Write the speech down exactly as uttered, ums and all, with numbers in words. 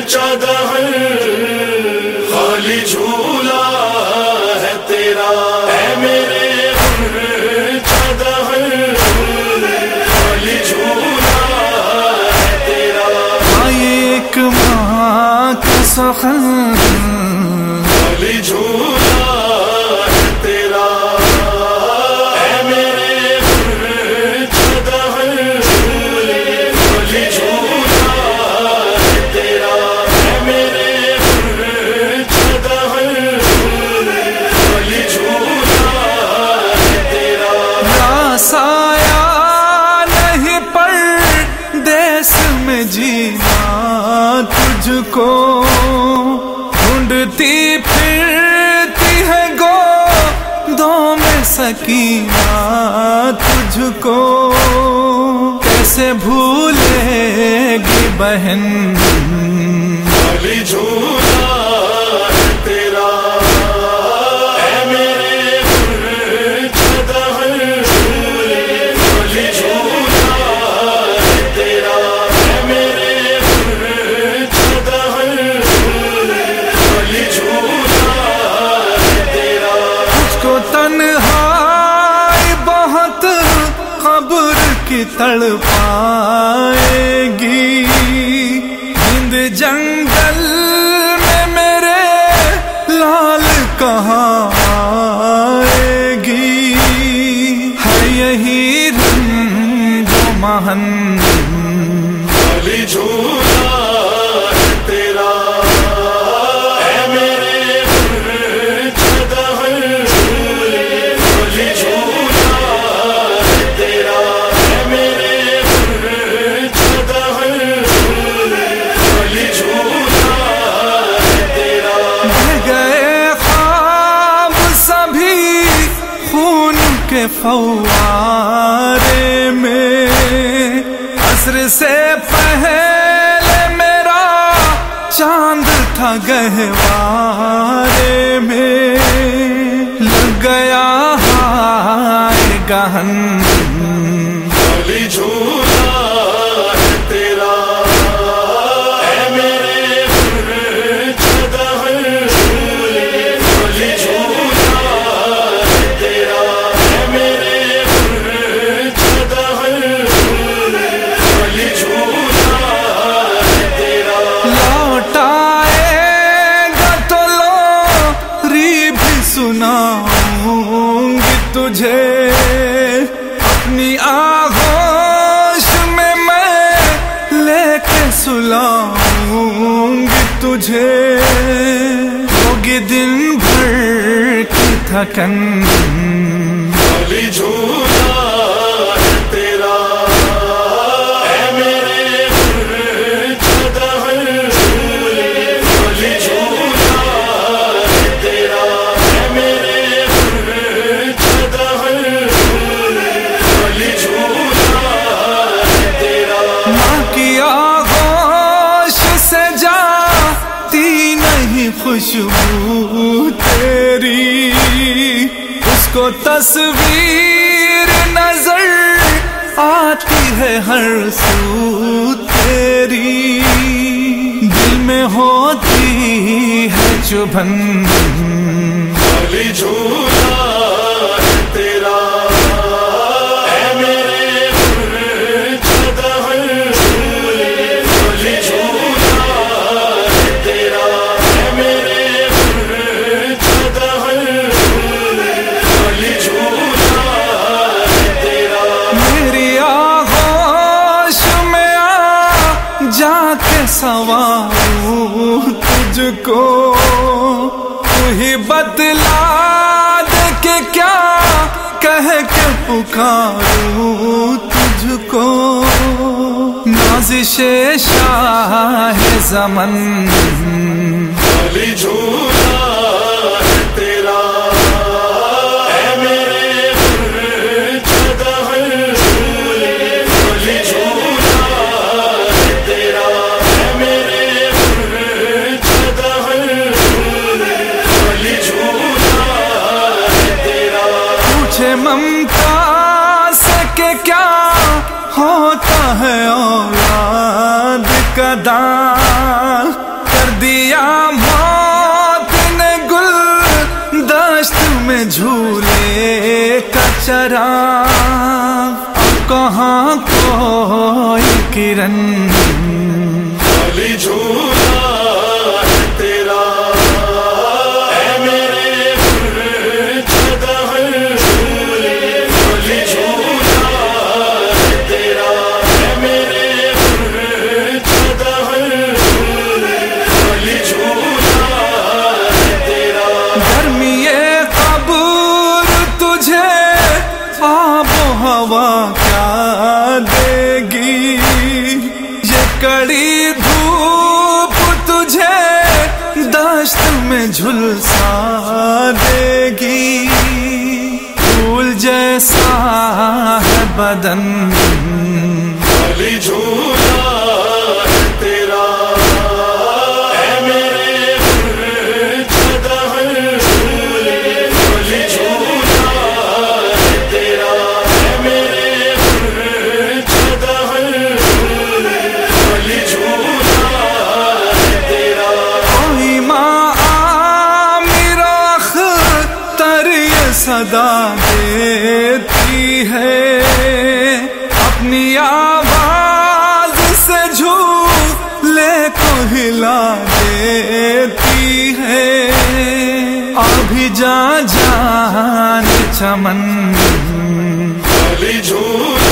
چادر خالی جھولا ہے تیرا، اے میرے چادر خالی جھولا ہے تیرا، ایک ماں کا سخن خالی جھولا ہے تیرا، اے میرے چادر خالی جھولا ہے تیرا، اے میرے چادر خالی جھولا ہے تیرا، راس آیا نہیں پردیس میں جینا تجھ کو، ڈھونڈتی پھرتی ہے گودوں میں سکینہ تجھ کو، کیسے بھولے گی بہن خالی جھولا ہے تیرا، اے میرے چادر خالی جھولا ہے تیرا، اے میرے چادر خالی جھولا ہے تیرا، تجھ کو تنہائی بہت قبر کی تڑپائے گی، ہند جنگل میں میرے لال کہاں آئے گی، ہے یہی رنج و محن خالی جھولا ہے تیرا، اے میرے چادر خالی جھولا ہے تیرا، اے میرے چادر خالی جھولا ہے تیرا، بہ گئے خواب سبھی خون کے فوارے میں، عصر سے پہلے میرا چاند تھا گہوارے میں، لگ گیا ہائے گہن خالی جھولا ہے تیرا، اے میرے چادر خالی جھولا ہے تیرا، اے میرے چادر خالی جھولا ہے تیرا، لوٹ آئے گا تو لوری بھی سناؤں گی تجھے، اپنی آغوش میں میں لے کے سلاؤں گی تجھے، ہوگی دن بھر کی تھکن خالی جھولا ہے تیرا، اے میرے چادر خالی جھولا ہے تیرا، اے میرے چادر خالی جھولا ہے تیرا، ماں کی آغوش سے جاتی نہیں خوشبو تیری، اس کو تصویر نظر آتی ہے ہر سو تیری، دل میں ہوتی ہے چبھن خالی جھولا ہے تیرا، اے میرے چادر خالی جھولا ہے تیرا، اے میرے چادر خالی جھولا ہے تیرا، میری آغوش میں آ جا کے سنواروں تجھ کو، تو ہی بتلا دے کہ کیا کہہ کے پکاروں تجھ کو، نازش شاہ زمن خالی جھولا ہے تیرا، اے میرے چادر خالی جھولا ہے تیرا، اے میرے چادر خالی جھولا ہے تیرا، پوچھے ممتاز سے کہ کیا ہوتا ہے اولاد کا دان، چراغ کہاں کوئی کرن خالی جھولا ہے تیرا اے میرے پرچدہر جھولے خالی جھولا ہے تیرا اے میرے پرچدہر جھولے خالی جھولا ہے تیرا گرمی قبر تجھے آب و ہوا کیا دے گی، یہ کڑی دھوپ تجھے دشت میں جھلسا دے گی، پھول جیسا ہے بدن خالی جھولا ہے تیرا اے میرے پرچدہر جھولے خالی جھولا ہے تیرا اے میرے پرچدہر جھولے خالی جھولا ہے تیرا کوئی ماں عامر اختر یہ صدا دیتی ہے، اپنی آواز سے جھولے کو ہلا دیتی ہے، ابھی جا جان چمن خالی جھولا